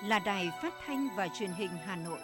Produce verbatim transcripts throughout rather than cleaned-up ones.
là Đài Phát thanh và Truyền hình Hà Nội.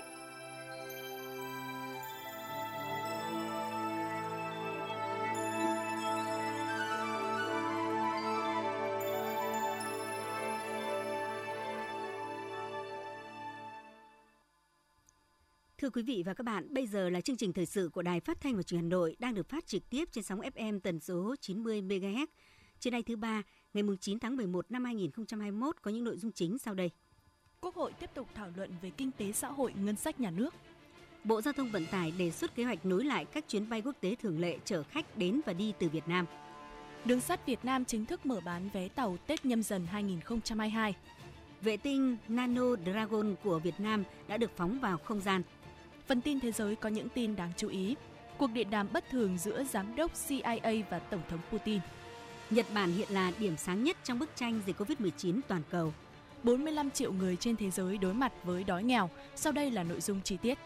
Thưa quý vị và các bạn, bây giờ là chương trình thời sự của Đài Phát thanh và Truyền hình Hà Nội đang được phát trực tiếp trên sóng ép em tần số chín mươi mê ga héc. Trên nay thứ ba, ngày chín tháng mười một năm hai nghìn không trăm hai mươi mốt có những nội dung chính sau đây. Quốc hội tiếp tục thảo luận về kinh tế xã hội, ngân sách nhà nước. Bộ Giao thông Vận tải đề xuất kế hoạch nối lại các chuyến bay quốc tế thường lệ chở khách đến và đi từ Việt Nam. Đường sắt Việt Nam chính thức mở bán vé tàu Tết Nhâm Dần hai nghìn không trăm hai mươi hai. Vệ tinh Nano Dragon của Việt Nam đã được phóng vào không gian. Phần tin thế giới có những tin đáng chú ý. Cuộc điện đàm bất thường giữa giám đốc xê i a và Tổng thống Putin. Nhật Bản hiện là điểm sáng nhất trong bức tranh dịch covid mười chín toàn cầu. bốn mươi lăm triệu người trên thế giới đối mặt với đói nghèo. Sau đây là nội dung chi tiết.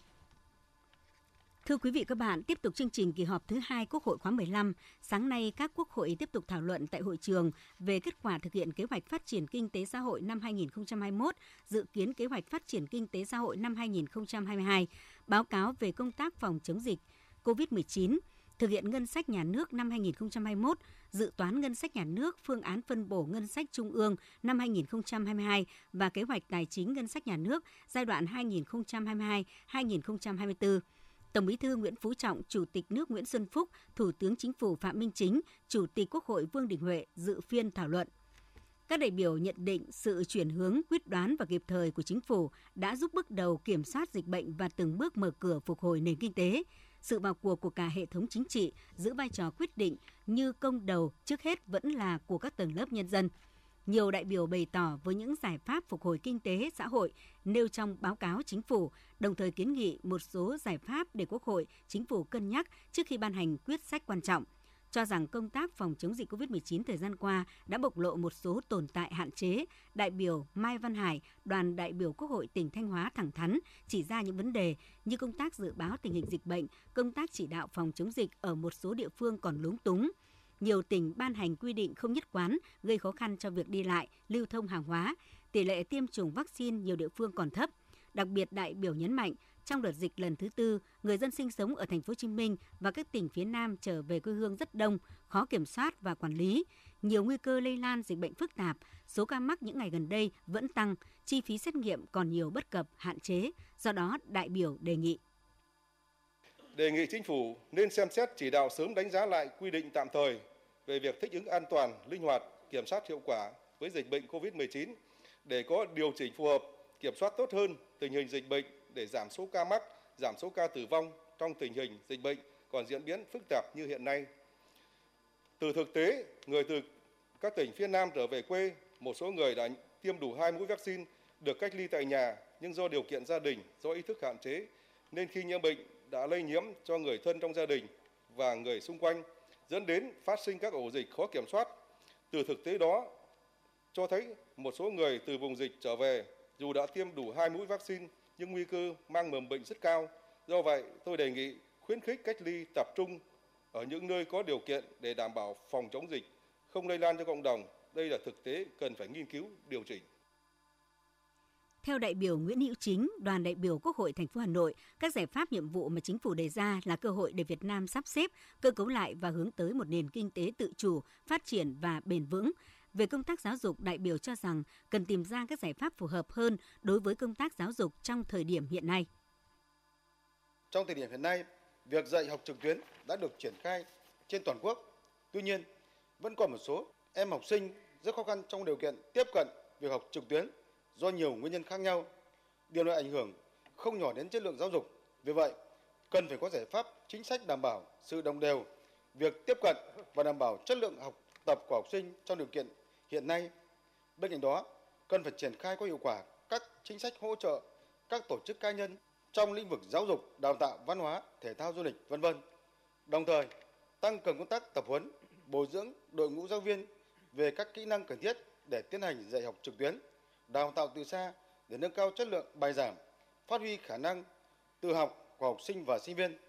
Thưa quý vị các bạn, tiếp tục chương trình kỳ họp thứ hai Quốc hội khóa mười lăm. Sáng nay, các quốc hội tiếp tục thảo luận tại hội trường về kết quả thực hiện kế hoạch phát triển kinh tế xã hội năm hai nghìn không trăm hai mươi mốt, dự kiến kế hoạch phát triển kinh tế xã hội năm hai nghìn không trăm hai mươi hai, báo cáo về công tác phòng chống dịch covid mười chín, thực hiện ngân sách nhà nước năm hai nghìn không trăm hai mươi mốt, dự toán ngân sách nhà nước, phương án phân bổ ngân sách trung ương năm hai nghìn không trăm hai mươi hai và kế hoạch tài chính ngân sách nhà nước giai đoạn hai nghìn không trăm hai mươi hai đến hai nghìn không trăm hai mươi tư. Tổng Bí thư Nguyễn Phú Trọng, Chủ tịch nước Nguyễn Xuân Phúc, Thủ tướng Chính phủ Phạm Minh Chính, Chủ tịch Quốc hội Vương Đình Huệ dự phiên thảo luận. Các đại biểu nhận định sự chuyển hướng quyết đoán và kịp thời của Chính phủ đã giúp bước đầu kiểm soát dịch bệnh và từng bước mở cửa phục hồi nền kinh tế. Sự vào cuộc của cả hệ thống chính trị giữ vai trò quyết định như công đầu trước hết vẫn là của các tầng lớp nhân dân. Nhiều đại biểu bày tỏ với những giải pháp phục hồi kinh tế xã hội nêu trong báo cáo Chính phủ, đồng thời kiến nghị một số giải pháp để Quốc hội, Chính phủ cân nhắc trước khi ban hành quyết sách quan trọng. Cho rằng công tác phòng chống dịch covid mười chín thời gian qua đã bộc lộ một số tồn tại hạn chế, đại biểu Mai Văn Hải, đoàn đại biểu Quốc hội tỉnh Thanh Hóa thẳng thắn chỉ ra những vấn đề như công tác dự báo tình hình dịch bệnh, công tác chỉ đạo phòng chống dịch ở một số địa phương còn lúng túng. Nhiều tỉnh ban hành quy định không nhất quán, gây khó khăn cho việc đi lại, lưu thông hàng hóa. Tỷ lệ tiêm chủng vaccine nhiều địa phương còn thấp. Đặc biệt, đại biểu nhấn mạnh, trong đợt dịch lần thứ tư, người dân sinh sống ở thành phố Hồ Chí Minh và các tỉnh phía Nam trở về quê hương rất đông, khó kiểm soát và quản lý. Nhiều nguy cơ lây lan dịch bệnh phức tạp, số ca mắc những ngày gần đây vẫn tăng, chi phí xét nghiệm còn nhiều bất cập, hạn chế. Do đó, đại biểu đề nghị. Đề nghị Chính phủ nên xem xét chỉ đạo sớm đánh giá lại quy định tạm thời về việc thích ứng an toàn, linh hoạt, kiểm soát hiệu quả với dịch bệnh covid mười chín để có điều chỉnh phù hợp, kiểm soát tốt hơn tình hình dịch bệnh để giảm số ca mắc, giảm số ca tử vong trong tình hình dịch bệnh còn diễn biến phức tạp như hiện nay. Từ thực tế, người từ các tỉnh phía Nam trở về quê, một số người đã tiêm đủ hai mũi vaccine được cách ly tại nhà nhưng do điều kiện gia đình, do ý thức hạn chế nên khi nhiễm bệnh đã lây nhiễm cho người thân trong gia đình và người xung quanh, dẫn đến phát sinh các ổ dịch khó kiểm soát. Từ thực tế đó cho thấy một số người từ vùng dịch trở về dù đã tiêm đủ hai mũi vaccine nhưng nguy cơ mang mầm bệnh rất cao. Do vậy, tôi đề nghị khuyến khích cách ly tập trung ở những nơi có điều kiện để đảm bảo phòng chống dịch, không lây lan cho cộng đồng. Đây là thực tế cần phải nghiên cứu, điều chỉnh. Theo đại biểu Nguyễn Hữu Chính, đoàn đại biểu Quốc hội thành phố Hà Nội, các giải pháp nhiệm vụ mà Chính phủ đề ra là cơ hội để Việt Nam sắp xếp, cơ cấu lại và hướng tới một nền kinh tế tự chủ, phát triển và bền vững. Về công tác giáo dục, đại biểu cho rằng cần tìm ra các giải pháp phù hợp hơn đối với công tác giáo dục trong thời điểm hiện nay. Trong thời điểm hiện nay, việc dạy học trực tuyến đã được triển khai trên toàn quốc. Tuy nhiên, vẫn còn một số em học sinh rất khó khăn trong điều kiện tiếp cận việc học trực tuyến do nhiều nguyên nhân khác nhau. Điều này ảnh hưởng không nhỏ đến chất lượng giáo dục. Vì vậy, cần phải có giải pháp chính sách đảm bảo sự đồng đều, việc tiếp cận và đảm bảo chất lượng học tập của học sinh trong điều kiện hiện nay. Bên cạnh đó, cần phải triển khai có hiệu quả các chính sách hỗ trợ các tổ chức cá nhân trong lĩnh vực giáo dục, đào tạo, văn hóa, thể thao, du lịch, vân vân. Đồng thời, tăng cường công tác tập huấn, bồi dưỡng đội ngũ giáo viên về các kỹ năng cần thiết để tiến hành dạy học trực tuyến, đào tạo từ xa để nâng cao chất lượng bài giảng, phát huy khả năng tự học của học sinh và sinh viên.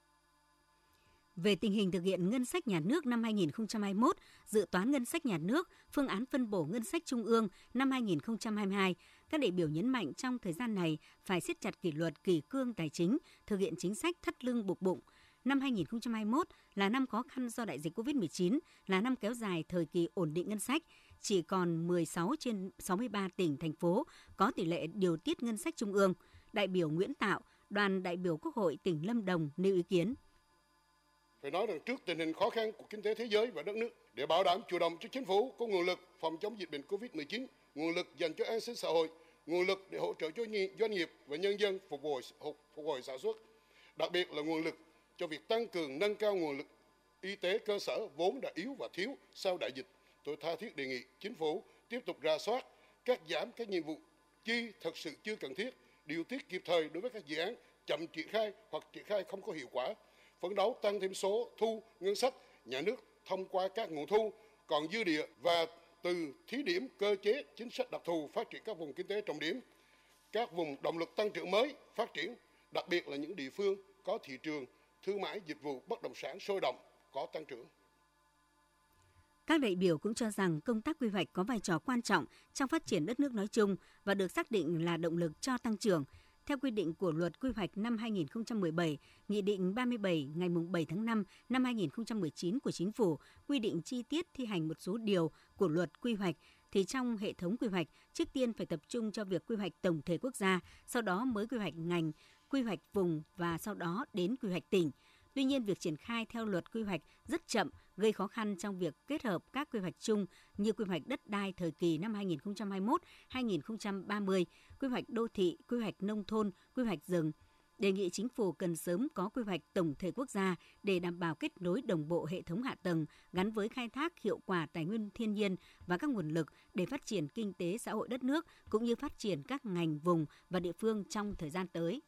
Về tình hình thực hiện ngân sách nhà nước năm hai nghìn không trăm hai mươi mốt, dự toán ngân sách nhà nước, phương án phân bổ ngân sách trung ương năm hai nghìn không trăm hai mươi hai, Các đại biểu nhấn mạnh trong thời gian này phải siết chặt kỷ luật kỷ cương tài chính, thực hiện chính sách thắt lưng buộc bụng. Năm hai nghìn không trăm hai mươi mốt là năm khó khăn do đại dịch covid mười chín, là năm kéo dài thời kỳ ổn định ngân sách. Chỉ còn mười sáu trên sáu mươi ba tỉnh, thành phố có tỷ lệ điều tiết ngân sách trung ương. Đại biểu Nguyễn Tạo, đoàn đại biểu Quốc hội tỉnh Lâm Đồng nêu ý kiến. Phải nói rằng trước tình hình khó khăn của kinh tế thế giới và đất nước, để bảo đảm chủ động cho chính phủ có nguồn lực phòng chống dịch bệnh covid mười chín, nguồn lực dành cho an sinh xã hội, nguồn lực để hỗ trợ cho doanh nghiệp và nhân dân phục hồi phục hồi sản xuất, đặc biệt là nguồn lực cho việc tăng cường nâng cao nguồn lực y tế cơ sở vốn đã yếu và thiếu sau đại dịch. Tôi tha thiết đề nghị chính phủ tiếp tục rà soát, cắt giảm các nhiệm vụ chi thật sự chưa cần thiết, điều tiết kịp thời đối với các dự án chậm triển khai hoặc triển khai không có hiệu quả, phấn đấu tăng thêm số thu ngân sách nhà nước thông qua các nguồn thu còn dư địa và từ thí điểm cơ chế chính sách đặc thù phát triển các vùng kinh tế trọng điểm, các vùng động lực tăng trưởng mới phát triển, đặc biệt là những địa phương có thị trường thương mại dịch vụ bất động sản sôi động, có tăng trưởng. Các đại biểu cũng cho rằng công tác quy hoạch có vai trò quan trọng trong phát triển đất nước nói chung và được xác định là động lực cho tăng trưởng. Theo quy định của Luật Quy hoạch năm hai nghìn không trăm mười bảy, Nghị định ba mươi bảy ngày bảy tháng năm năm hai nghìn không trăm mười chín của Chính phủ quy định chi tiết thi hành một số điều của Luật Quy hoạch, thì trong hệ thống quy hoạch, trước tiên phải tập trung cho việc quy hoạch tổng thể quốc gia, sau đó mới quy hoạch ngành, quy hoạch vùng và sau đó đến quy hoạch tỉnh. Tuy nhiên, việc triển khai theo Luật Quy hoạch rất chậm, gây khó khăn trong việc kết hợp các quy hoạch chung như quy hoạch đất đai thời kỳ năm hai nghìn không trăm hai mươi mốt đến hai nghìn không trăm ba mươi, quy hoạch đô thị, quy hoạch nông thôn, quy hoạch rừng. Đề nghị Chính phủ cần sớm có quy hoạch tổng thể quốc gia để đảm bảo kết nối đồng bộ hệ thống hạ tầng gắn với khai thác hiệu quả tài nguyên thiên nhiên và các nguồn lực để phát triển kinh tế xã hội đất nước cũng như phát triển các ngành, vùng và địa phương trong thời gian tới.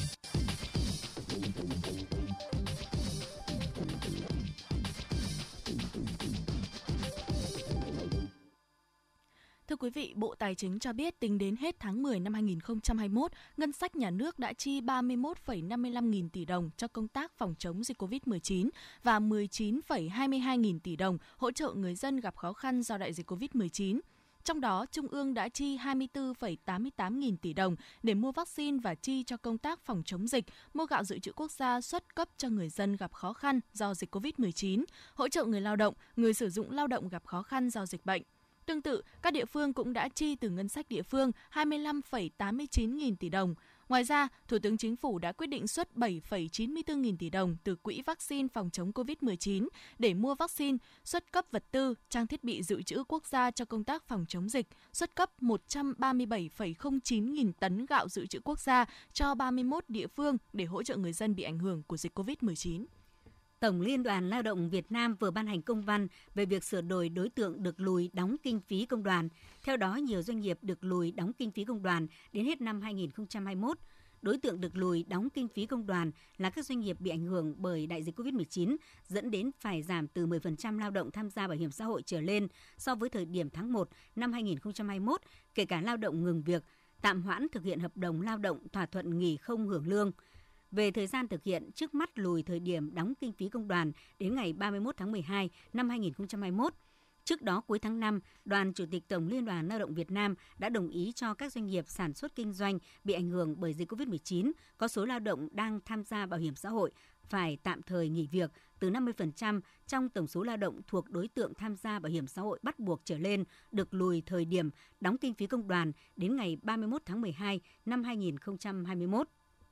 Thưa quý vị, Bộ Tài chính cho biết tính đến hết tháng mười năm hai nghìn không trăm hai mươi mốt, ngân sách nhà nước đã chi ba mươi mốt phẩy năm mươi lăm nghìn tỷ đồng cho công tác phòng chống dịch covid mười chín và mười chín phẩy hai mươi hai nghìn tỷ đồng hỗ trợ người dân gặp khó khăn do đại dịch covid mười chín. Trong đó, Trung ương đã chi hai mươi tư phẩy tám mươi tám nghìn tỷ đồng để mua vaccine và chi cho công tác phòng chống dịch, mua gạo dự trữ quốc gia xuất cấp cho người dân gặp khó khăn do dịch covid mười chín, hỗ trợ người lao động, người sử dụng lao động gặp khó khăn do dịch bệnh. Tương tự, các địa phương cũng đã chi từ ngân sách địa phương hai mươi lăm phẩy tám mươi chín nghìn tỷ đồng. Ngoài ra, Thủ tướng Chính phủ đã quyết định xuất bảy phẩy chín mươi tư nghìn tỷ đồng từ Quỹ vaccine phòng chống covid mười chín để mua vaccine, xuất cấp vật tư, trang thiết bị dự trữ quốc gia cho công tác phòng chống dịch, xuất cấp một trăm ba mươi bảy phẩy không chín nghìn tấn gạo dự trữ quốc gia cho ba mươi mốt địa phương để hỗ trợ người dân bị ảnh hưởng của dịch covid mười chín. Tổng Liên đoàn Lao động Việt Nam vừa ban hành công văn về việc sửa đổi đối tượng được lùi đóng kinh phí công đoàn. Theo đó, nhiều doanh nghiệp được lùi đóng kinh phí công đoàn đến hết năm hai nghìn không trăm hai mươi mốt. Đối tượng được lùi đóng kinh phí công đoàn là các doanh nghiệp bị ảnh hưởng bởi đại dịch covid mười chín, dẫn đến phải giảm từ mười phần trăm lao động tham gia bảo hiểm xã hội trở lên so với thời điểm tháng một năm hai nghìn không trăm hai mươi mốt, kể cả lao động ngừng việc, tạm hoãn thực hiện hợp đồng lao động, thỏa thuận nghỉ không hưởng lương. Về thời gian thực hiện, trước mắt lùi thời điểm đóng kinh phí công đoàn đến ngày ba mươi mốt tháng mười hai năm hai nghìn không trăm hai mươi mốt. Trước đó, cuối tháng năm, Đoàn Chủ tịch Tổng Liên đoàn Lao động Việt Nam đã đồng ý cho các doanh nghiệp sản xuất kinh doanh bị ảnh hưởng bởi dịch covid mười chín, có số lao động đang tham gia bảo hiểm xã hội phải tạm thời nghỉ việc từ năm mươi phần trăm trong tổng số lao động thuộc đối tượng tham gia bảo hiểm xã hội bắt buộc trở lên, được lùi thời điểm đóng kinh phí công đoàn đến ngày ba mươi mốt tháng mười hai năm hai nghìn không trăm hai mươi mốt.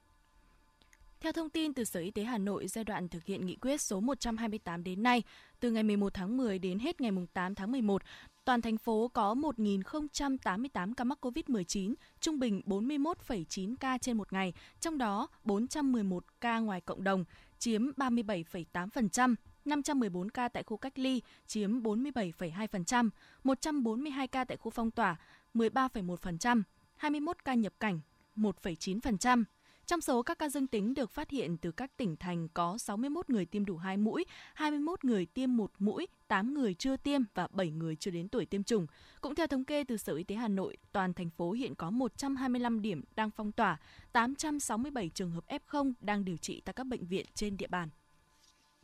Theo thông tin từ Sở Y tế Hà Nội, giai đoạn thực hiện nghị quyết số một trăm hai mươi tám đến nay, từ ngày mười một tháng mười đến hết ngày tám tháng mười một, toàn thành phố có một nghìn không trăm tám mươi tám ca mắc covid mười chín, trung bình bốn mươi mốt phẩy chín ca trên một ngày, trong đó bốn trăm mười một ca ngoài cộng đồng, chiếm ba mươi bảy phẩy tám phần trăm. năm trăm mười bốn ca tại khu cách ly, chiếm bốn mươi bảy phẩy hai phần trăm, một trăm bốn mươi hai ca tại khu phong tỏa, mười ba phẩy một phần trăm, hai mươi mốt ca nhập cảnh, một phẩy chín phần trăm. Trong số các ca dương tính được phát hiện từ các tỉnh thành có sáu mươi mốt người tiêm đủ hai mũi, hai mươi mốt người tiêm một mũi, tám người chưa tiêm và bảy người chưa đến tuổi tiêm chủng. Cũng theo thống kê từ Sở Y tế Hà Nội, toàn thành phố hiện có một trăm hai mươi lăm điểm đang phong tỏa, tám trăm sáu mươi bảy trường hợp ép không đang điều trị tại các bệnh viện trên địa bàn.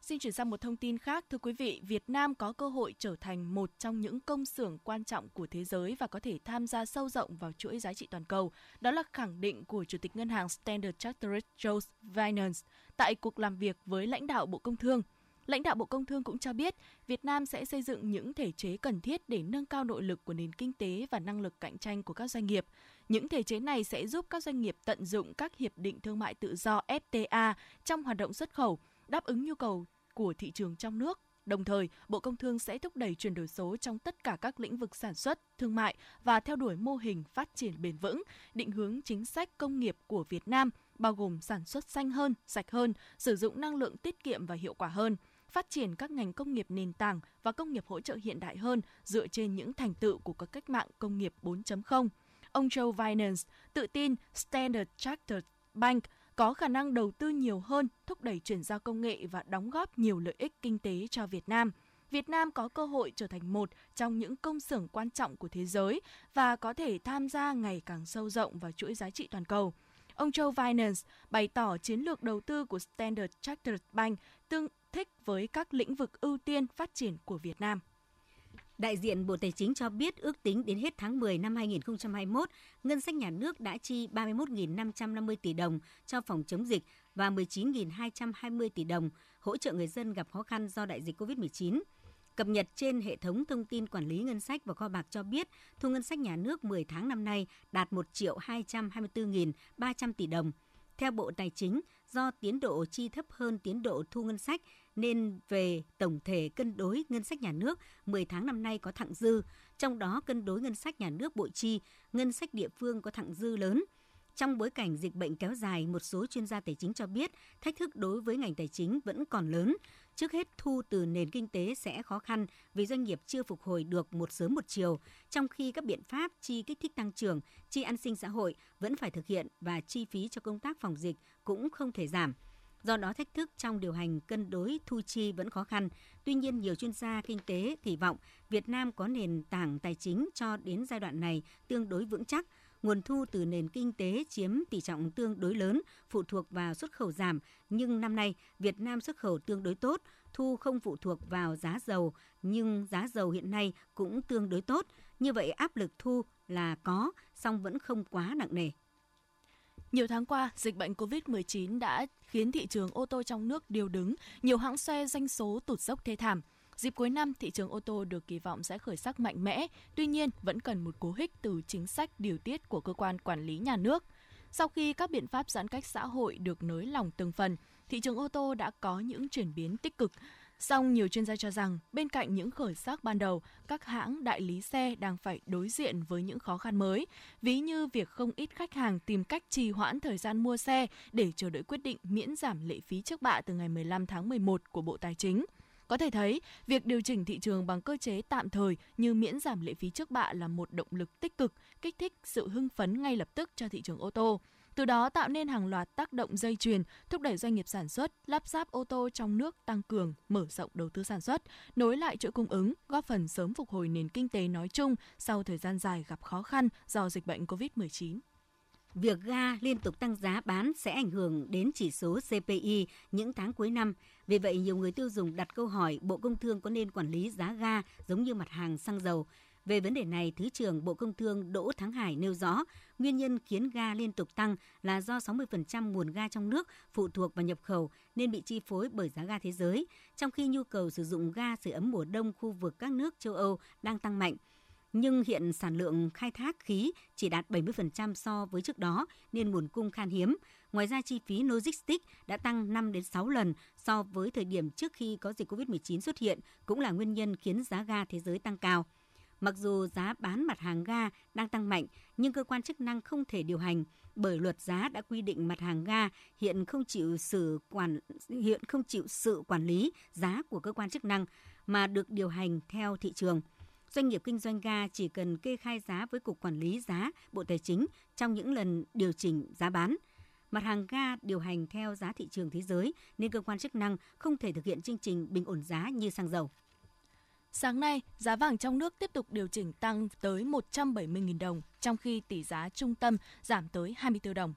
Xin chuyển sang một thông tin khác. Thưa quý vị, Việt Nam có cơ hội trở thành một trong những công xưởng quan trọng của thế giới và có thể tham gia sâu rộng vào chuỗi giá trị toàn cầu. Đó là khẳng định của Chủ tịch Ngân hàng Standard Chartered Joe Biden tại cuộc làm việc với lãnh đạo Bộ Công Thương. Lãnh đạo Bộ Công Thương cũng cho biết Việt Nam sẽ xây dựng những thể chế cần thiết để nâng cao nội lực của nền kinh tế và năng lực cạnh tranh của các doanh nghiệp. Những thể chế này sẽ giúp các doanh nghiệp tận dụng các hiệp định thương mại tự do F T A trong hoạt động xuất khẩu, đáp ứng nhu cầu của thị trường trong nước. Đồng thời, Bộ Công Thương sẽ thúc đẩy chuyển đổi số trong tất cả các lĩnh vực sản xuất, thương mại và theo đuổi mô hình phát triển bền vững, định hướng chính sách công nghiệp của Việt Nam, bao gồm sản xuất xanh hơn, sạch hơn, sử dụng năng lượng tiết kiệm và hiệu quả hơn, phát triển các ngành công nghiệp nền tảng và công nghiệp hỗ trợ hiện đại hơn dựa trên những thành tựu của các cách mạng công nghiệp bốn chấm không. Ông Joe Biden tự tin Standard Chartered Bank có khả năng đầu tư nhiều hơn, thúc đẩy chuyển giao công nghệ và đóng góp nhiều lợi ích kinh tế cho Việt Nam. Việt Nam có cơ hội trở thành một trong những công xưởng quan trọng của thế giới và có thể tham gia ngày càng sâu rộng vào chuỗi giá trị toàn cầu. Ông Joe Biden bày tỏ chiến lược đầu tư của Standard Chartered Bank tương thích với các lĩnh vực ưu tiên phát triển của Việt Nam. Đại diện Bộ Tài chính cho biết ước tính đến hết tháng mười năm hai nghìn không trăm hai mươi mốt, ngân sách nhà nước đã chi ba mươi mốt nghìn năm trăm năm mươi tỷ đồng cho phòng chống dịch và mười chín nghìn hai trăm hai mươi tỷ đồng hỗ trợ người dân gặp khó khăn do đại dịch covid mười chín. Cập nhật trên hệ thống thông tin quản lý ngân sách và kho bạc cho biết, thu ngân sách nhà nước mười tháng năm nay đạt một triệu hai trăm hai mươi tư nghìn ba trăm tỷ đồng. Theo Bộ Tài chính, do tiến độ chi thấp hơn tiến độ thu ngân sách, nên về tổng thể cân đối ngân sách nhà nước, mười tháng năm nay có thặng dư, trong đó cân đối ngân sách nhà nước bội chi, ngân sách địa phương có thặng dư lớn. Trong bối cảnh dịch bệnh kéo dài, một số chuyên gia tài chính cho biết thách thức đối với ngành tài chính vẫn còn lớn. Trước hết, thu từ nền kinh tế sẽ khó khăn vì doanh nghiệp chưa phục hồi được một sớm một chiều, trong khi các biện pháp chi kích thích tăng trưởng, chi an sinh xã hội vẫn phải thực hiện và chi phí cho công tác phòng dịch cũng không thể giảm. Do đó, thách thức trong điều hành cân đối thu chi vẫn khó khăn. Tuy nhiên, nhiều chuyên gia kinh tế kỳ vọng Việt Nam có nền tảng tài chính cho đến giai đoạn này tương đối vững chắc. Nguồn thu từ nền kinh tế chiếm tỷ trọng tương đối lớn, phụ thuộc vào xuất khẩu giảm, nhưng năm nay Việt Nam xuất khẩu tương đối tốt, thu không phụ thuộc vào giá dầu, nhưng giá dầu hiện nay cũng tương đối tốt. Như vậy áp lực thu là có, song vẫn không quá nặng nề. Nhiều tháng qua, dịch bệnh covid mười chín đã khiến thị trường ô tô trong nước điêu đứng, nhiều hãng xe doanh số tụt dốc thê thảm. Dịp cuối năm, thị trường ô tô được kỳ vọng sẽ khởi sắc mạnh mẽ, tuy nhiên vẫn cần một cú hích từ chính sách điều tiết của cơ quan quản lý nhà nước. Sau khi các biện pháp giãn cách xã hội được nới lỏng từng phần, thị trường ô tô đã có những chuyển biến tích cực. Song nhiều chuyên gia cho rằng, bên cạnh những khởi sắc ban đầu, các hãng đại lý xe đang phải đối diện với những khó khăn mới, ví như việc không ít khách hàng tìm cách trì hoãn thời gian mua xe để chờ đợi quyết định miễn giảm lệ phí trước bạ từ ngày mười lăm tháng mười một của Bộ Tài chính. Có thể thấy, việc điều chỉnh thị trường bằng cơ chế tạm thời như miễn giảm lệ phí trước bạ là một động lực tích cực, kích thích sự hưng phấn ngay lập tức cho thị trường ô tô. Từ đó tạo nên hàng loạt tác động dây chuyền, thúc đẩy doanh nghiệp sản xuất, lắp ráp ô tô trong nước tăng cường, mở rộng đầu tư sản xuất, nối lại chuỗi cung ứng, góp phần sớm phục hồi nền kinh tế nói chung sau thời gian dài gặp khó khăn do dịch bệnh covid mười chín. Việc ga liên tục tăng giá bán sẽ ảnh hưởng đến chỉ số xê pê i những tháng cuối năm. Vì vậy, nhiều người tiêu dùng đặt câu hỏi Bộ Công Thương có nên quản lý giá ga giống như mặt hàng xăng dầu. Về vấn đề này, Thứ trưởng Bộ Công Thương Đỗ Thắng Hải nêu rõ, nguyên nhân khiến ga liên tục tăng là do sáu mươi phần trăm nguồn ga trong nước phụ thuộc vào nhập khẩu nên bị chi phối bởi giá ga thế giới, trong khi nhu cầu sử dụng ga sưởi ấm mùa đông khu vực các nước châu Âu đang tăng mạnh. Nhưng hiện sản lượng khai thác khí chỉ đạt bảy mươi phần trăm so với trước đó nên nguồn cung khan hiếm. Ngoài ra, chi phí logistics đã tăng năm đến sáu lần so với thời điểm trước khi có dịch covid mười chín xuất hiện, cũng là nguyên nhân khiến giá ga thế giới tăng cao. Mặc dù giá bán mặt hàng ga đang tăng mạnh, nhưng cơ quan chức năng không thể điều hành bởi luật giá đã quy định mặt hàng ga hiện không chịu sự quản hiện không chịu sự quản lý giá của cơ quan chức năng mà được điều hành theo thị trường. Doanh nghiệp kinh doanh ga chỉ cần kê khai giá với Cục Quản lý Giá, Bộ Tài chính trong những lần điều chỉnh giá bán. Mặt hàng ga điều hành theo giá thị trường thế giới nên cơ quan chức năng không thể thực hiện chương trình bình ổn giá như xăng dầu. Sáng nay, giá vàng trong nước tiếp tục điều chỉnh tăng tới một trăm bảy mươi nghìn đồng, trong khi tỷ giá trung tâm giảm tới hai mươi tư đồng.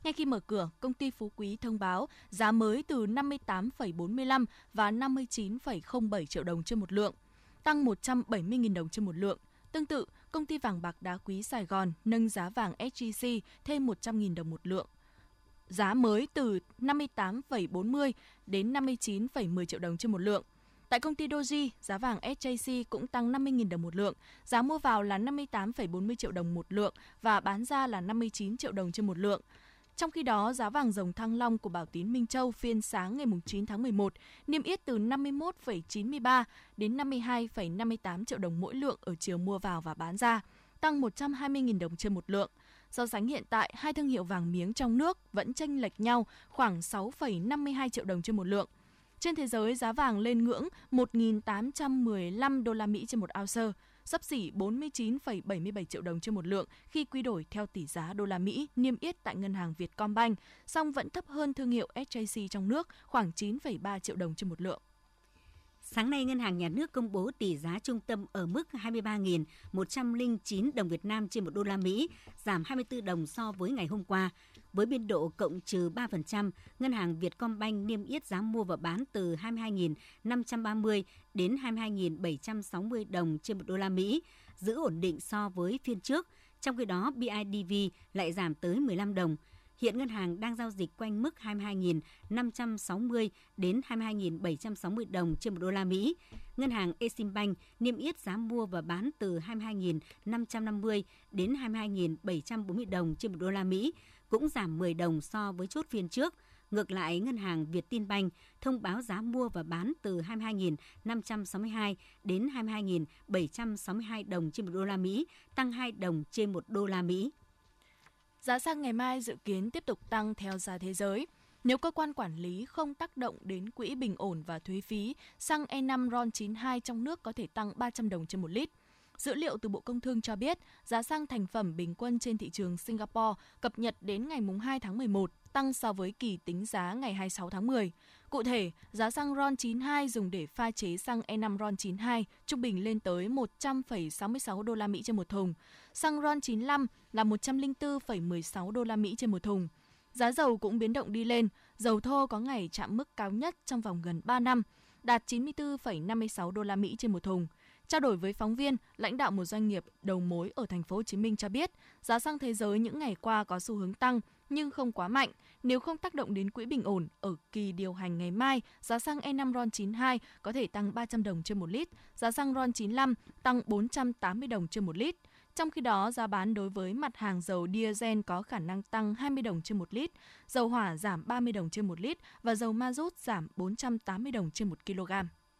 Ngay khi mở cửa, công ty Phú Quý thông báo giá mới từ năm mươi tám phẩy bốn mươi lăm và năm mươi chín phẩy không bảy triệu đồng trên một lượng, tăng một trăm bảy mươi nghìn đồng trên một lượng. Tương tự, công ty vàng bạc đá quý Sài Gòn nâng giá vàng ét gi xê thêm một trăm nghìn đồng một lượng. Giá mới từ năm mươi tám phẩy bốn mươi đến năm mươi chín phẩy mười triệu đồng trên một lượng. Tại công ty Doji, giá vàng ét gi xê cũng tăng năm mươi nghìn đồng một lượng, giá mua vào là năm mươi tám phẩy bốn mươi triệu đồng một lượng và bán ra là năm mươi chín triệu đồng trên một lượng. Trong khi đó, giá vàng dòng Thăng Long của Bảo Tín Minh Châu phiên sáng ngày chín tháng mười một niêm yết từ năm mươi mốt phẩy chín mươi ba đến năm mươi hai phẩy năm mươi tám triệu đồng mỗi lượng ở chiều mua vào và bán ra, tăng một trăm hai mươi nghìn đồng trên một lượng. So sánh hiện tại, hai thương hiệu vàng miếng trong nước vẫn chênh lệch nhau khoảng sáu phẩy năm mươi hai triệu đồng trên một lượng. Trên thế giới, giá vàng lên ngưỡng một nghìn tám trăm mười lăm đô la Mỹ trên một ounce, xấp xỉ bốn mươi chín phẩy bảy mươi bảy triệu đồng trên một lượng khi quy đổi theo tỷ giá đô la Mỹ niêm yết tại ngân hàng Vietcombank, song vẫn thấp hơn thương hiệu ét gi xê trong nước khoảng chín phẩy ba triệu đồng trên một lượng. Sáng nay, Ngân hàng Nhà nước công bố tỷ giá trung tâm ở mức hai mươi ba nghìn một trăm lẻ chín đồng Việt Nam trên một đô la Mỹ, giảm hai mươi tư đồng so với ngày hôm qua. Với biên độ cộng trừ ba phần trăm, Ngân hàng Vietcombank niêm yết giá mua và bán từ hai mươi hai nghìn năm trăm ba mươi đến hai mươi hai nghìn bảy trăm sáu mươi đồng trên một đô la Mỹ, giữ ổn định so với phiên trước. Trong khi đó, bê i đê vê lại giảm tới mười lăm đồng. Hiện ngân hàng đang giao dịch quanh mức hai mươi hai nghìn năm trăm sáu mươi đến hai mươi hai nghìn bảy trăm sáu mươi đồng trên một đô la Mỹ. Ngân hàng Eximbank niêm yết giá mua và bán từ hai mươi hai nghìn năm trăm năm mươi đến hai mươi hai nghìn bảy trăm bốn mươi đồng trên một đô la Mỹ, cũng giảm mười đồng so với chốt phiên trước. Ngược lại, ngân hàng Vietinbank thông báo giá mua và bán từ hai mươi hai nghìn năm trăm sáu mươi hai đến hai mươi hai nghìn bảy trăm sáu mươi hai đồng trên một đô la Mỹ, tăng hai đồng trên một đô la Mỹ. Giá xăng ngày mai dự kiến tiếp tục tăng theo giá thế giới. Nếu cơ quan quản lý không tác động đến quỹ bình ổn và thuế phí, xăng E năm RON chín mươi hai trong nước có thể tăng ba trăm đồng trên một lít. Dữ liệu từ Bộ Công Thương cho biết, giá xăng thành phẩm bình quân trên thị trường Singapore cập nhật đến ngày hai tháng mười một, tăng so với kỳ tính giá ngày hai mươi sáu tháng mười. Cụ thể, giá xăng RON chín mươi hai dùng để pha chế xăng E năm RON chín mươi hai trung bình lên tới một trăm phẩy sáu mươi sáu đô la Mỹ trên một thùng. Xăng RON chín mươi lăm là một trăm lẻ bốn phẩy mười sáu đô la Mỹ trên một thùng. Giá dầu cũng biến động đi lên, dầu thô có ngày chạm mức cao nhất trong vòng gần ba năm, đạt chín mươi tư phẩy năm mươi sáu đô la Mỹ trên một thùng. Trao đổi với phóng viên, lãnh đạo một doanh nghiệp đầu mối ở thành phố Hồ Chí Minh cho biết, giá xăng thế giới những ngày qua có xu hướng tăng nhưng không quá mạnh. Nếu không tác động đến quỹ bình ổn, ở kỳ điều hành ngày mai, giá xăng E năm RON chín mươi hai có thể tăng ba trăm đồng trên một lít, giá xăng RON chín mươi lăm tăng bốn trăm tám mươi đồng trên một lít. Trong khi đó, giá bán đối với mặt hàng dầu diesel có khả năng tăng hai mươi đồng trên một lít, dầu hỏa giảm ba mươi đồng trên một lít và dầu ma rút giảm bốn trăm tám mươi đồng trên một kg.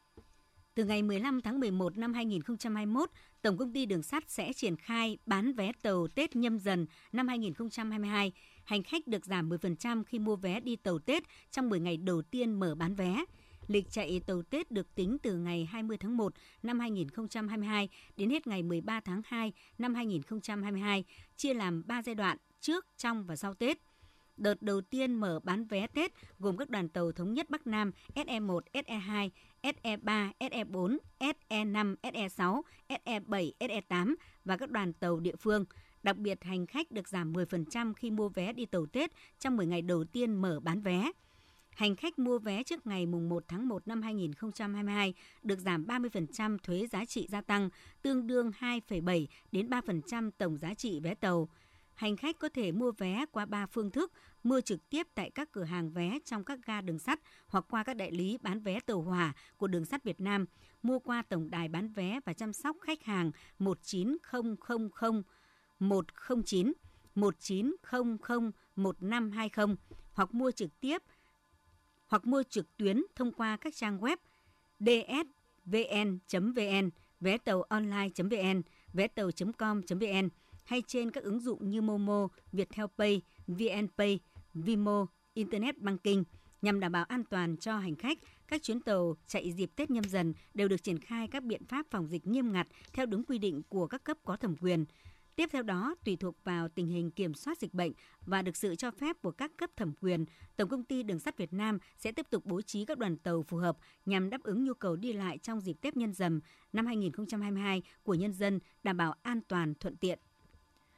Từ ngày mười lăm tháng mười một năm hai nghìn không trăm hai mươi mốt, Tổng công ty Đường sắt sẽ triển khai bán vé tàu Tết Nhâm Dần năm hai nghìn không trăm hai mươi hai. Hành khách được giảm mười phần trăm khi mua vé đi tàu Tết trong mười ngày đầu tiên mở bán vé. Lịch chạy tàu Tết được tính từ ngày hai mươi tháng một năm hai nghìn không trăm hai mươi hai đến hết ngày mười ba tháng hai năm hai nghìn không trăm hai mươi hai, chia làm ba giai đoạn trước, trong và sau Tết. Đợt đầu tiên mở bán vé Tết gồm các đoàn tàu thống nhất Bắc Nam S E một, S E hai, S E ba, S E bốn, S E năm, S E sáu, S E bảy, S E tám và các đoàn tàu địa phương. Đặc biệt, hành khách được giảm mười phần trăm khi mua vé đi tàu Tết trong mười ngày đầu tiên mở bán vé. Hành khách mua vé trước ngày mùng một tháng một năm hai nghìn không trăm hai mươi hai được giảm ba mươi phần trăm thuế giá trị gia tăng, tương đương hai phẩy bảy đến ba phần trăm tổng giá trị vé tàu. Hành khách có thể mua vé qua ba phương thức: mua trực tiếp tại các cửa hàng vé trong các ga đường sắt hoặc qua các đại lý bán vé tàu hỏa của Đường sắt Việt Nam, mua qua tổng đài bán vé và chăm sóc khách hàng một chín không không không một không chín, một chín không không một năm hai không hoặc mua trực tiếp hoặc mua trực tuyến thông qua các trang web d s v n chấm v n, vé tàu online chấm v n, vé tàu chấm com chấm v n hay trên các ứng dụng như Momo, Viettel Pay, VNPay, Vimo, Internet Banking. Nhằm đảm bảo an toàn cho hành khách, các chuyến tàu chạy dịp Tết Nhâm Dần đều được triển khai các biện pháp phòng dịch nghiêm ngặt theo đúng quy định của các cấp có thẩm quyền. Tiếp theo đó, tùy thuộc vào tình hình kiểm soát dịch bệnh và được sự cho phép của các cấp thẩm quyền, Tổng công ty Đường sắt Việt Nam sẽ tiếp tục bố trí các đoàn tàu phù hợp nhằm đáp ứng nhu cầu đi lại trong dịp Tết Nhâm Dần năm hai nghìn không trăm hai mươi hai của nhân dân, đảm bảo an toàn thuận tiện.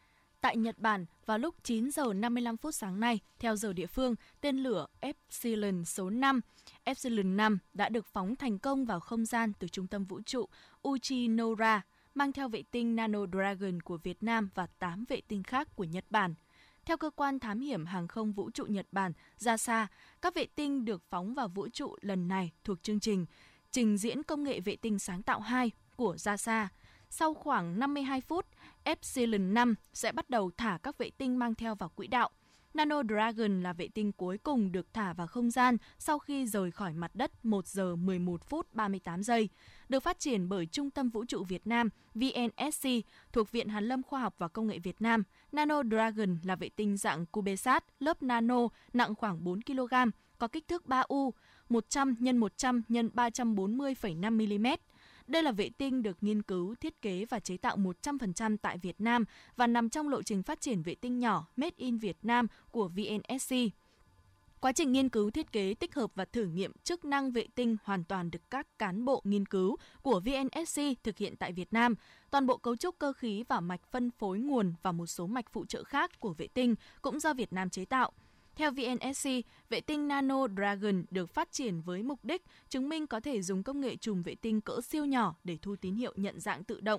Tại Nhật Bản, vào lúc chín giờ năm mươi lăm phút sáng nay, theo giờ địa phương, tên lửa Epsilon số năm, Epsilon năm đã được phóng thành công vào không gian từ trung tâm vũ trụ Uchinora, mang theo vệ tinh Nano Dragon của Việt Nam và tám vệ tinh khác của Nhật Bản. Theo cơ quan thám hiểm hàng không vũ trụ Nhật Bản, giê a ét a, các vệ tinh được phóng vào vũ trụ lần này thuộc chương trình trình diễn công nghệ vệ tinh sáng tạo hai của giê a ét a. Sau khoảng năm mươi hai phút, Epsilon năm sẽ bắt đầu thả các vệ tinh mang theo vào quỹ đạo. Nano Dragon là vệ tinh cuối cùng được thả vào không gian sau khi rời khỏi mặt đất một giờ mười một phút ba mươi tám giây. Được phát triển bởi Trung tâm Vũ trụ Việt Nam vê en ét xê thuộc Viện Hàn lâm Khoa học và Công nghệ Việt Nam. Nano Dragon là vệ tinh dạng CubeSat lớp nano nặng khoảng bốn ki lô gam, có kích thước ba U, một trăm nhân một trăm nhân ba trăm bốn mươi phẩy năm mi li mét. Đây là vệ tinh được nghiên cứu, thiết kế và chế tạo một trăm phần trăm tại Việt Nam và nằm trong lộ trình phát triển vệ tinh nhỏ Made in Việt Nam của vê en ét xê. Quá trình nghiên cứu, thiết kế, tích hợp và thử nghiệm chức năng vệ tinh hoàn toàn được các cán bộ nghiên cứu của vê en ét xê thực hiện tại Việt Nam. Toàn bộ cấu trúc cơ khí và mạch phân phối nguồn và một số mạch phụ trợ khác của vệ tinh cũng do Việt Nam chế tạo. Theo vê en ét xê, vệ tinh Nano Dragon được phát triển với mục đích chứng minh có thể dùng công nghệ chùm vệ tinh cỡ siêu nhỏ để thu tín hiệu nhận dạng tự động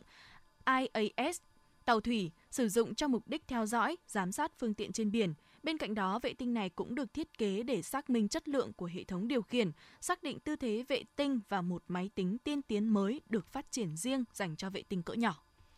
i a ét tàu thủy, sử dụng cho mục đích theo dõi, giám sát phương tiện trên biển. Bên cạnh đó, vệ tinh này cũng được thiết kế để xác minh chất lượng của hệ thống điều khiển, xác định tư thế vệ tinh và một máy tính tiên tiến mới được phát triển riêng dành cho vệ tinh cỡ nhỏ.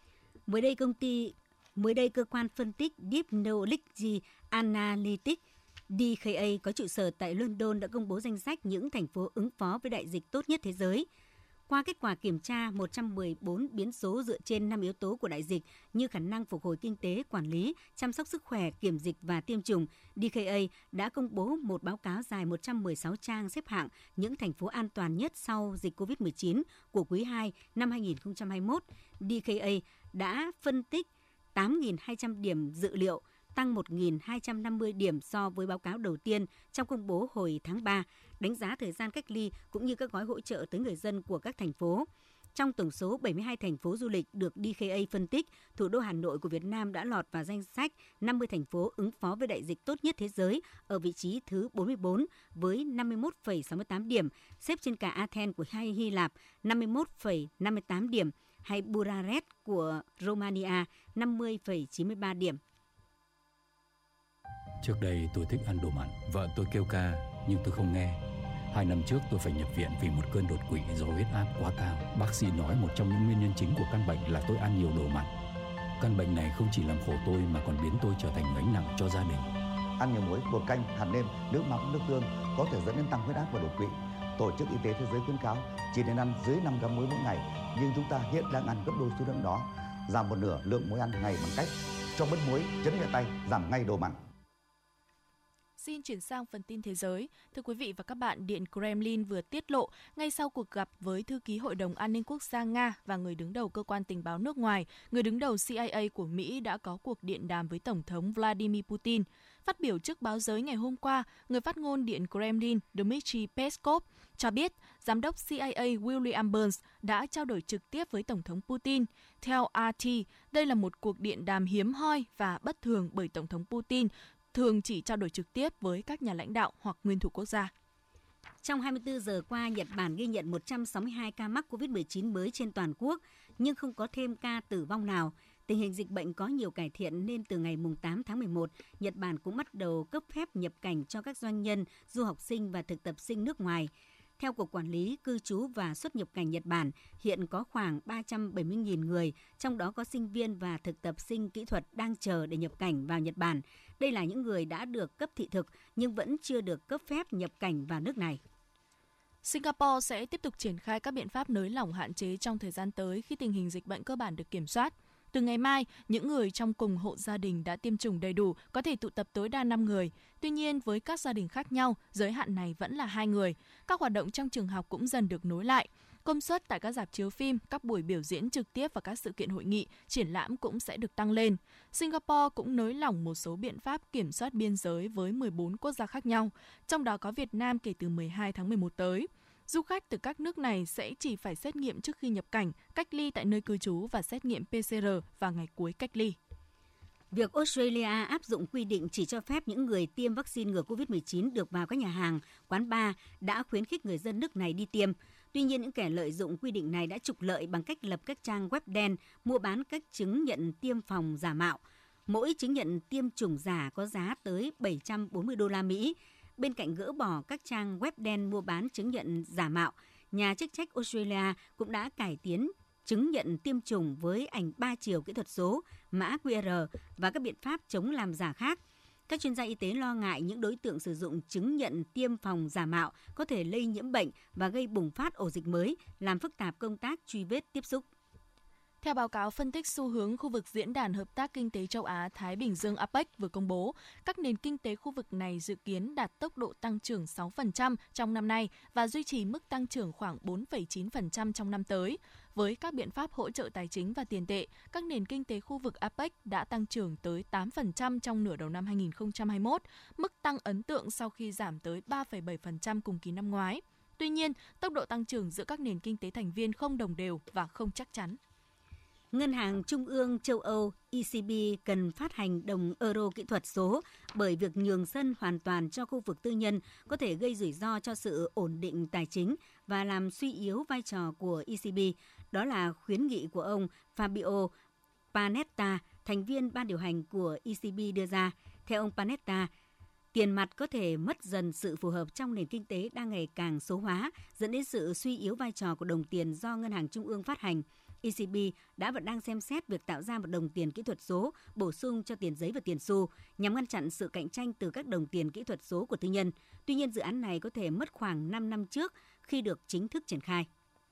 Mới đây, công ty mới đây cơ quan phân tích Technology Analytics đê ca a có trụ sở tại London đã công bố danh sách những thành phố ứng phó với đại dịch tốt nhất thế giới. Qua kết quả kiểm tra một trăm mười bốn biến số dựa trên năm yếu tố của đại dịch như khả năng phục hồi kinh tế, quản lý, chăm sóc sức khỏe, kiểm dịch và tiêm chủng, đê ca a đã công bố một báo cáo dài một trăm mười sáu trang xếp hạng những thành phố an toàn nhất sau dịch covid mười chín của quý hai năm hai nghìn không trăm hai mươi mốt. đê ca a đã phân tích tám nghìn hai trăm điểm dự liệu, tăng một nghìn hai trăm năm mươi điểm so với báo cáo đầu tiên trong công bố hồi tháng ba, đánh giá thời gian cách ly cũng như các gói hỗ trợ tới người dân của các thành phố. Trong tổng số bảy mươi hai thành phố du lịch được đê ca a phân tích, thủ đô Hà Nội của Việt Nam đã lọt vào danh sách năm mươi thành phố ứng phó với đại dịch tốt nhất thế giới ở vị trí thứ bốn mươi tư với năm mươi mốt phẩy sáu mươi tám điểm, xếp trên cả Athens của Hy Lạp năm mươi mốt phẩy năm mươi tám điểm hay Bucharest của Romania năm mươi phẩy chín mươi ba điểm. Trước đây tôi thích ăn đồ mặn, vợ tôi kêu ca nhưng tôi không nghe. Hai năm trước tôi phải nhập viện vì một cơn đột quỵ do huyết áp quá cao. Bác sĩ nói một trong những nguyên nhân chính của căn bệnh là tôi ăn nhiều đồ mặn. Căn bệnh này không chỉ làm khổ tôi mà còn biến tôi trở thành gánh nặng cho gia đình. Ăn nhiều muối, bột canh, hạt nêm, nước mắm, nước tương có thể dẫn đến tăng huyết áp và đột quỵ. Tổ chức Y tế Thế giới khuyến cáo chỉ nên ăn dưới năm gam muối mỗi ngày, nhưng chúng ta hiện đang ăn gấp đôi số lượng đó. Giảm một nửa lượng muối ăn ngày bằng cách cho bớt muối, chấn nhẹ tay, giảm ngay đồ mặn. Xin chuyển sang phần tin thế giới. Thưa quý vị và các bạn, Điện Kremlin vừa tiết lộ ngay sau cuộc gặp với thư ký Hội đồng An ninh Quốc gia Nga và người đứng đầu cơ quan tình báo nước ngoài, người đứng đầu xê i a của Mỹ đã có cuộc điện đàm với Tổng thống Vladimir Putin. Phát biểu trước báo giới ngày hôm qua, người phát ngôn Điện Kremlin Dmitry Peskov cho biết giám đốc xê i a William Burns đã trao đổi trực tiếp với Tổng thống Putin. Theo rờ tê, đây là một cuộc điện đàm hiếm hoi và bất thường bởi Tổng thống Putin thường chỉ trao đổi trực tiếp với các nhà lãnh đạo hoặc nguyên thủ quốc gia. Trong hai mươi tư giờ qua, Nhật Bản ghi nhận một trăm sáu mươi hai ca mắc covid mười chín mới trên toàn quốc, nhưng không có thêm ca tử vong nào. Tình hình dịch bệnh có nhiều cải thiện nên từ ngày tám tháng mười một, Nhật Bản cũng bắt đầu cấp phép nhập cảnh cho các doanh nhân, du học sinh và thực tập sinh nước ngoài. Theo Cục Quản lý Cư trú và Xuất nhập cảnh Nhật Bản, hiện có khoảng ba trăm bảy mươi nghìn người, trong đó có sinh viên và thực tập sinh kỹ thuật đang chờ để nhập cảnh vào Nhật Bản. Đây là những người đã được cấp thị thực nhưng vẫn chưa được cấp phép nhập cảnh vào nước này. Singapore sẽ tiếp tục triển khai các biện pháp nới lỏng hạn chế trong thời gian tới khi tình hình dịch bệnh cơ bản được kiểm soát. Từ ngày mai, những người trong cùng hộ gia đình đã tiêm chủng đầy đủ có thể tụ tập tối đa năm người. Tuy nhiên, với các gia đình khác nhau, giới hạn này vẫn là hai người. Các hoạt động trong trường học cũng dần được nối lại. Công suất tại các rạp chiếu phim, các buổi biểu diễn trực tiếp và các sự kiện hội nghị, triển lãm cũng sẽ được tăng lên. Singapore cũng nới lỏng một số biện pháp kiểm soát biên giới với mười bốn quốc gia khác nhau, trong đó có Việt Nam kể từ mười hai tháng mười một tới. Du khách từ các nước này sẽ chỉ phải xét nghiệm trước khi nhập cảnh, cách ly tại nơi cư trú và xét nghiệm pê xê rờ vào ngày cuối cách ly. Việc Australia áp dụng quy định chỉ cho phép những người tiêm vaccine ngừa covid mười chín được vào các nhà hàng, quán bar đã khuyến khích người dân nước này đi tiêm. Tuy nhiên, những kẻ lợi dụng quy định này đã trục lợi bằng cách lập các trang web đen, mua bán các chứng nhận tiêm phòng giả mạo. Mỗi chứng nhận tiêm chủng giả có giá tới bảy trăm bốn mươi đô la Mỹ. Bên cạnh gỡ bỏ các trang web đen mua bán chứng nhận giả mạo, nhà chức trách Australia cũng đã cải tiến chứng nhận tiêm chủng với ảnh ba chiều kỹ thuật số, mã quy rờ và các biện pháp chống làm giả khác. Các chuyên gia y tế lo ngại những đối tượng sử dụng chứng nhận tiêm phòng giả mạo có thể lây nhiễm bệnh và gây bùng phát ổ dịch mới, làm phức tạp công tác truy vết tiếp xúc. Theo báo cáo phân tích xu hướng khu vực Diễn đàn Hợp tác Kinh tế Châu Á-Thái Bình Dương a pếch vừa công bố, các nền kinh tế khu vực này dự kiến đạt tốc độ tăng trưởng sáu phần trăm trong năm nay và duy trì mức tăng trưởng khoảng bốn phẩy chín phần trăm trong năm tới. Với các biện pháp hỗ trợ tài chính và tiền tệ, các nền kinh tế khu vực a pếch đã tăng trưởng tới tám phần trăm trong nửa đầu năm hai không hai mốt, mức tăng ấn tượng sau khi giảm tới ba phẩy bảy phần trăm cùng kỳ năm ngoái. Tuy nhiên, tốc độ tăng trưởng giữa các nền kinh tế thành viên không đồng đều và không chắc chắn. Ngân hàng Trung ương châu Âu E C B cần phát hành đồng euro kỹ thuật số bởi việc nhường sân hoàn toàn cho khu vực tư nhân có thể gây rủi ro cho sự ổn định tài chính và làm suy yếu vai trò của E C B. Đó là khuyến nghị của ông Fabio Panetta, thành viên ban điều hành của E C B đưa ra. Theo ông Panetta, tiền mặt có thể mất dần sự phù hợp trong nền kinh tế đang ngày càng số hóa, dẫn đến sự suy yếu vai trò của đồng tiền do Ngân hàng Trung ương phát hành. E C B đã và đang xem xét việc tạo ra một đồng tiền kỹ thuật số bổ sung cho tiền giấy và tiền xu nhằm ngăn chặn sự cạnh tranh từ các đồng tiền kỹ thuật số của tư nhân. Tuy nhiên, dự án này có thể mất khoảng năm năm trước khi được chính thức triển khai.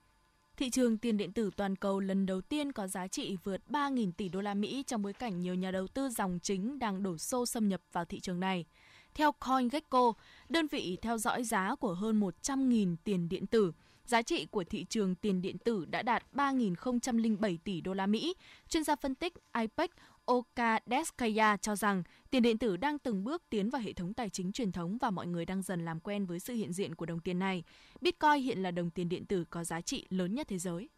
Thị trường tiền điện tử toàn cầu lần đầu tiên có giá trị vượt ba nghìn tỷ đô la Mỹ trong bối cảnh nhiều nhà đầu tư dòng chính đang đổ xô xâm nhập vào thị trường này. Theo CoinGecko, đơn vị theo dõi giá của hơn một trăm nghìn tiền điện tử, giá trị của thị trường tiền điện tử đã đạt ba nghìn không trăm lẻ bảy tỷ đô la Mỹ. Chuyên gia phân tích i pếch Okadeskaya cho rằng tiền điện tử đang từng bước tiến vào hệ thống tài chính truyền thống và mọi người đang dần làm quen với sự hiện diện của đồng tiền này. Bitcoin hiện là đồng tiền điện tử có giá trị lớn nhất thế giới.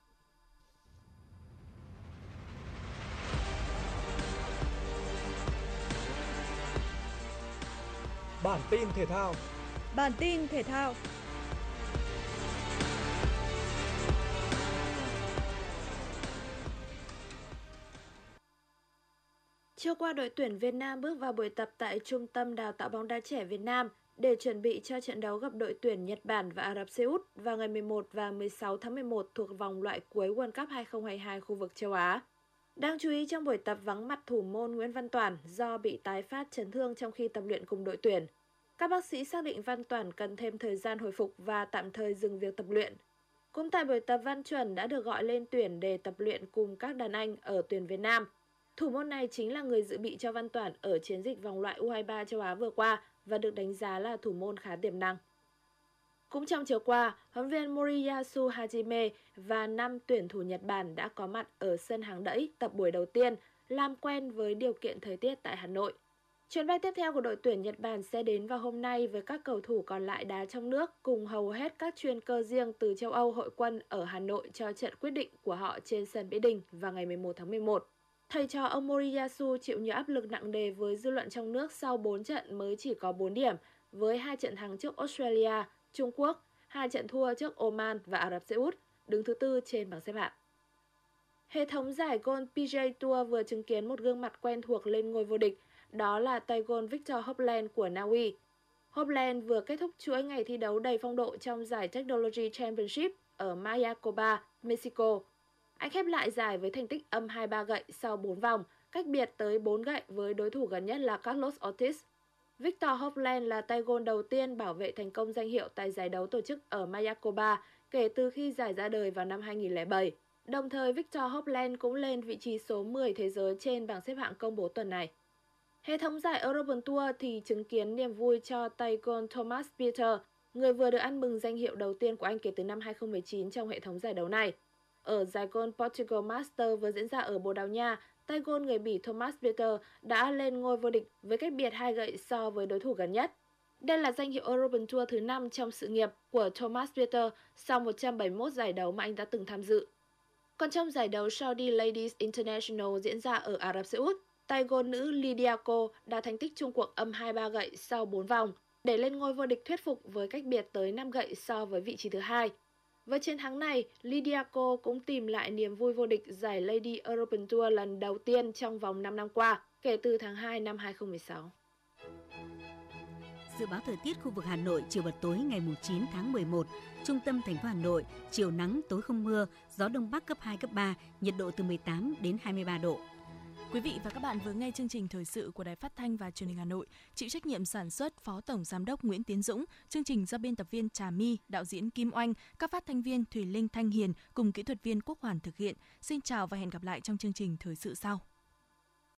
Bản tin thể thao. Bản tin thể thao. Trưa qua, đội tuyển Việt Nam bước vào buổi tập tại Trung tâm Đào tạo bóng đá trẻ Việt Nam để chuẩn bị cho trận đấu gặp đội tuyển Nhật Bản và Ả Rập Xê Út vào ngày mười một và mười sáu tháng mười một thuộc vòng loại cuối World Cup hai không hai hai khu vực châu Á. Đáng chú ý, trong buổi tập vắng mặt thủ môn Nguyễn Văn Toản do bị tái phát chấn thương trong khi tập luyện cùng đội tuyển. Các bác sĩ xác định Văn Toản cần thêm thời gian hồi phục và tạm thời dừng việc tập luyện. Cũng tại buổi tập, Văn Chuẩn đã được gọi lên tuyển để tập luyện cùng các đàn anh ở tuyển Việt Nam. Thủ môn này chính là người dự bị cho Văn Toản ở chiến dịch vòng loại U hai ba châu Á vừa qua và được đánh giá là thủ môn khá tiềm năng. Cũng trong chiều qua, huấn luyện viên Moriyasu Hajime và năm tuyển thủ Nhật Bản đã có mặt ở sân Hàng Đẫy tập buổi đầu tiên, làm quen với điều kiện thời tiết tại Hà Nội. Chuyến bay tiếp theo của đội tuyển Nhật Bản sẽ đến vào hôm nay với các cầu thủ còn lại đá trong nước cùng hầu hết các chuyên cơ riêng từ châu Âu hội quân ở Hà Nội cho trận quyết định của họ trên sân Mỹ Đình vào ngày mười một tháng mười một. Thầy trò ông Moriyasu chịu nhiều áp lực nặng nề với dư luận trong nước sau bốn trận mới chỉ có bốn điểm, với hai trận thắng trước Australia, Trung Quốc, hai trận thua trước Oman và Ả Rập Xê Út, đứng thứ tư trên bảng xếp hạng. Hệ thống giải golf pê giê a Tour vừa chứng kiến một gương mặt quen thuộc lên ngôi vô địch, đó là tay golf Victor Hovland của Na Uy. Hovland vừa kết thúc chuỗi ngày thi đấu đầy phong độ trong giải Technology Championship ở Mayakoba, Mexico. Anh khép lại giải với thành tích âm hai ba gậy sau bốn vòng, cách biệt tới bốn gậy với đối thủ gần nhất là Carlos Ortiz. Victor Hovland là tay golf đầu tiên bảo vệ thành công danh hiệu tại giải đấu tổ chức ở Mayakoba kể từ khi giải ra đời vào năm hai không không bảy. Đồng thời, Victor Hovland cũng lên vị trí số mười thế giới trên bảng xếp hạng công bố tuần này. Hệ thống giải European Tour thì chứng kiến niềm vui cho tay golf Thomas Pieters, người vừa được ăn mừng danh hiệu đầu tiên của anh kể từ năm hai không một chín trong hệ thống giải đấu này. Ở giải golf Portugal Masters vừa diễn ra ở Bồ Đào Nha, tay golf người Bỉ Thomas Pieters đã lên ngôi vô địch với cách biệt hai gậy so với đối thủ gần nhất. Đây là danh hiệu European Tour thứ năm trong sự nghiệp của Thomas Pieters sau một trăm bảy mươi mốt giải đấu mà anh đã từng tham dự. Còn trong giải đấu Saudi Ladies International diễn ra ở Ả Rập Xê Út, tay gôn nữ Lydia Ko đạt thành tích chung cuộc âm hai ba gậy sau bốn vòng, để lên ngôi vô địch thuyết phục với cách biệt tới năm gậy so với vị trí thứ hai. Với chiến thắng này, Lydia Ko cũng tìm lại niềm vui vô địch giải Lady European Tour lần đầu tiên trong vòng năm năm qua, kể từ tháng hai năm hai không một sáu. Dự báo thời tiết khu vực Hà Nội chiều và tối ngày chín tháng mười một, trung tâm thành phố Hà Nội, chiều nắng, tối không mưa, gió đông bắc cấp hai, cấp ba, nhiệt độ từ mười tám đến hai mươi ba độ. Quý vị và các bạn vừa nghe chương trình thời sự của Đài Phát thanh và Truyền hình Hà Nội, chịu trách nhiệm sản xuất Phó Tổng Giám đốc Nguyễn Tiến Dũng, chương trình do biên tập viên Trà My, đạo diễn Kim Oanh, các phát thanh viên Thùy Linh, Thanh Hiền cùng kỹ thuật viên Quốc Hoàn thực hiện. Xin chào và hẹn gặp lại trong chương trình thời sự sau.